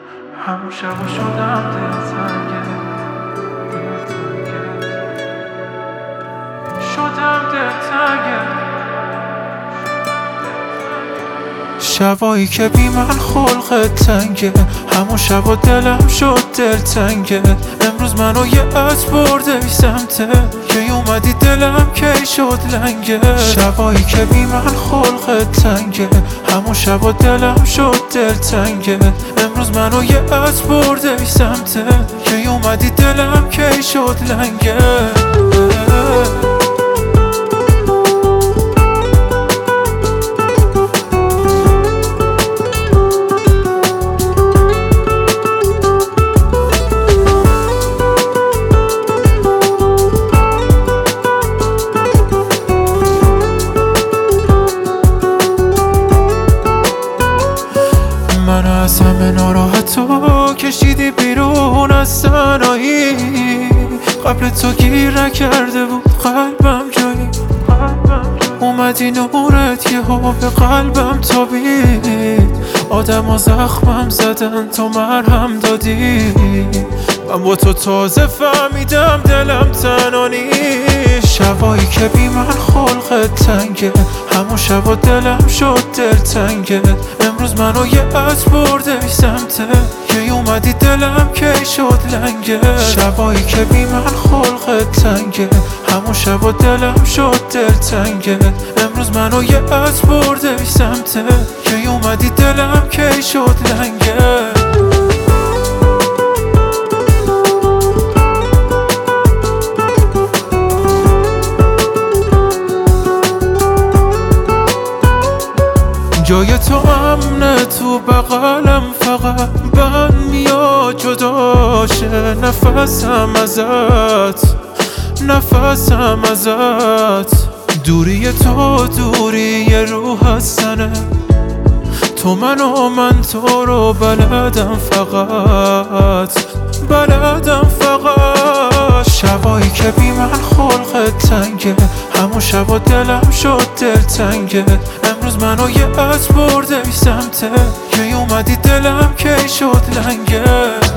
همون شبا شدم دلتنگه شدم دلتنگه شبایی که بی من خلقت تنگه همون شبا دلم شد دلتنگه امروز منو یه عطر برده ای سمته که اومدی دلم کی شد لنگه شبایی که بی من خلقت تنگه همون شبا دلم شد دلتنگه امروز منو یه عطر برده ای سمته که اومدی دلم کی شد لنگه من از همه ناراحت تو کشیدی بیرون از تنهایی قبل تو گیر نکرده بود قلبم جایی اومدی نورت یه به قلبم تابید آدم ها زخمم زدن تو مرهم دادی من با تو تازه فهمیدم دلم تنها نیست شبایی که بی من خلقت تنگه همون شبا دلم شد دلتنگه امروز منو یه عطر برده ای سمته که اومدی دلم کی شد لنگه شبایی که بی من خلقت تنگه همون شبا دلم شد دلتنگه امروز منو یه عطر برده ای سمته که اومدی دلم کی شد لنگه جای تو امنه تو بغلم فقط بند میاد جداشه نفسم ازت دوری تو دوری روح هستنه تو من تو رو بلدم فقط شبایی که بی من خلقت تنگه همون شبا دلم شد دلتنگه امروز منو یه عطر برده ای سمته که اومدی دلم کی شد لنگه